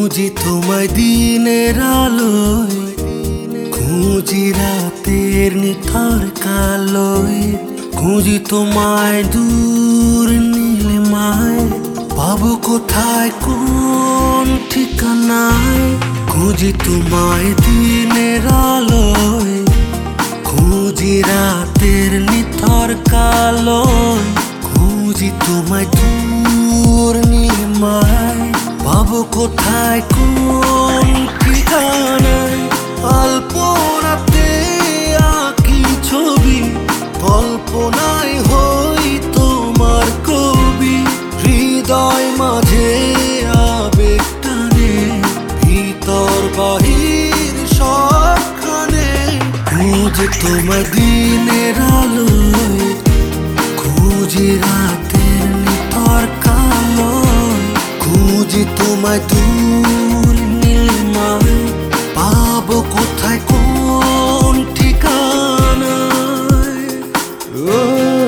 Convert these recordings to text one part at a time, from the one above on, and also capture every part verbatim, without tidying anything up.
খুঁজি তোমায় দিনের আলোয়, খুঁজি রাতের নিথর কালোয়, খুঁজি তোমায় দূর নীলিমায়, পাবো কোথায় কোন ঠিকানায়। খুঁজি তোমায় দিনের আলোয়, খুঁজি রাতের নিথর কালোয়, খুঁজি তোমায় দূর নীলিমায়, পাবো কোথায় কোন ঠিকানায়। আলপনাতে আঁকি ছবি, কল্পনায় হই তোমার কবি, হৃদয় মাঝে আবেগ টানে, ভিতর বাহির সবখানে। খুঁজি তোমায় দিনের আলোয়, খুঁজি রাতের নিথর কালোয়, খুঁজি তোমায় দূর নীলিমায়, পাবো কোথায় কোন ঠিকানায়। ও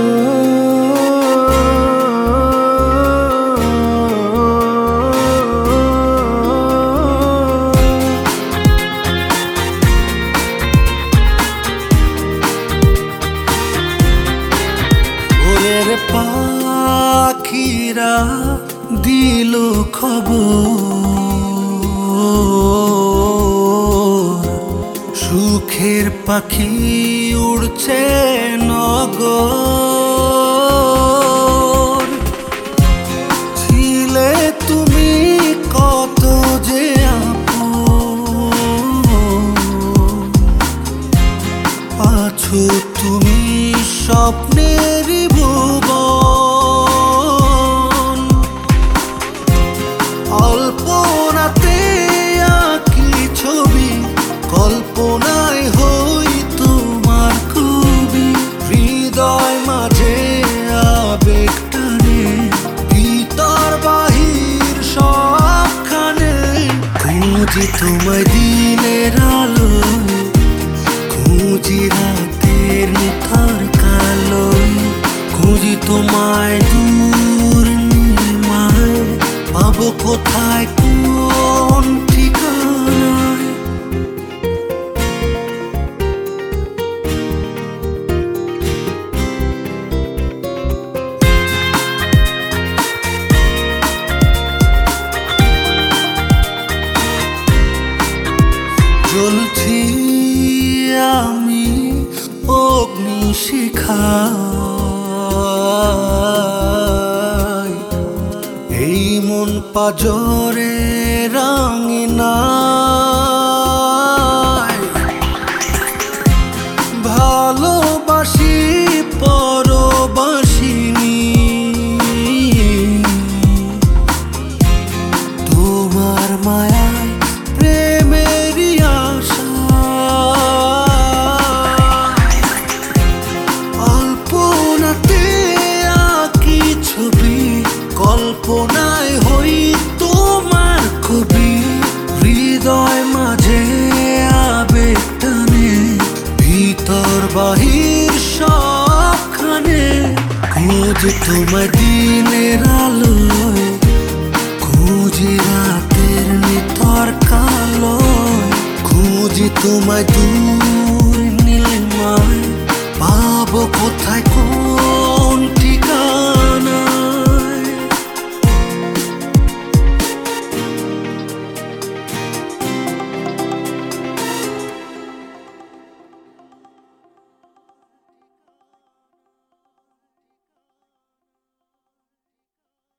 ওরের পাখিরা দিল খবর, সুখের পাখি উড়ছে নগর। ছিলে তুমি কত যে আপন, আছো তুমি স্বপ্নেরই ভুবন। অল্পনাতে আঁকি ছবি, কল্পনায় হই তোমার কবি, হৃদয় মাঝে আবেগ টানে, ভিতর বাহির সবখানে। খুঁজি তোমায় দিনের আলোয়, খুঁজি রাতের নিথর কালোয়, খুঁজি তোমায় দূর নীলিমায়, পাবো কোথায় কোন ঠিকানায়। জ্বলছি আমি অগ্নিশিখায়, এই মন পাজরে রাঙিনায়। ভালোবাসি পরবাসিনী, তোমার মায়ায় প্রেমেরই আশা। অল্পনাতে আঁকি ছবি, কল্পনায় হই তোমার কবি, হৃদয় মাঝে আবেগ টানে, ভিতর বাহির সবখানে। খুঁজি তোমায় দিনের আলোয়, খুঁজি রাতের নিথর কালোয়, খুঁজি তোমায় দূর নীলিমায়, পাবো কোথায় কোন